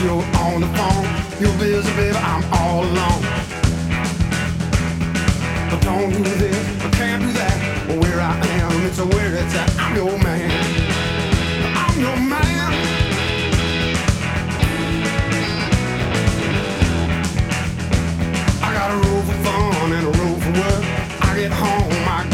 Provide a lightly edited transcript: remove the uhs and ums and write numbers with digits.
you're on the phone. You're busy, baby, I'm all alone. But don't do this.